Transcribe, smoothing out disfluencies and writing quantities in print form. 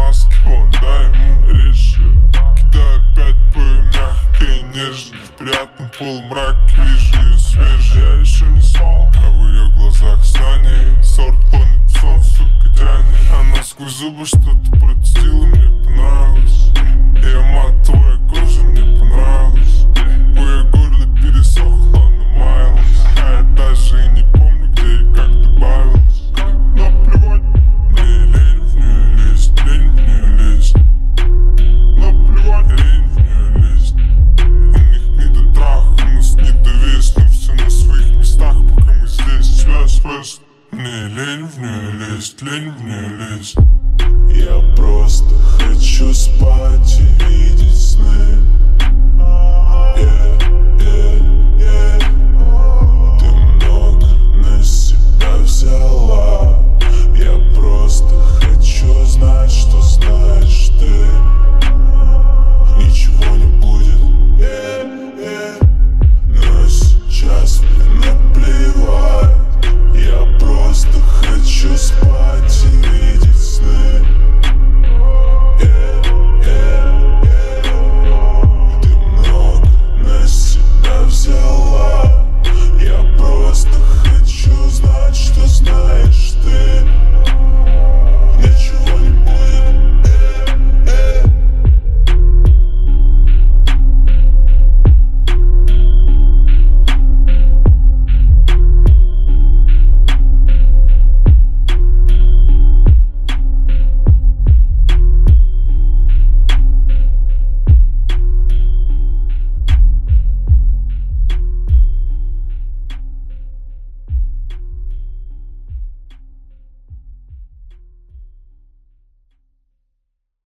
маски, вон, дай ему режь. Кидай опять мягкое, нежно. В приятном полумраке вижу ее свежий. Я еще не спал, а в ее глазах знания. Сорт клонит сон, сука, тянет. Она сквозь зубы что-то процедила, мне понравилось. Ее матовая кожа мне понравилась. У ее горло пересохло, она маялась. А я даже и не помню, где и как добавилась. Но плевать, мне лень в нее лезть, лень в нее лезть. Но плевать, лень в нее лезть. У них не до траха, у нас не до вес. Но все на своих местах, пока мы здесь. Связь, мне лень в нее лезть, лень в нее лезть. Я просто хочу спать и видеть сны.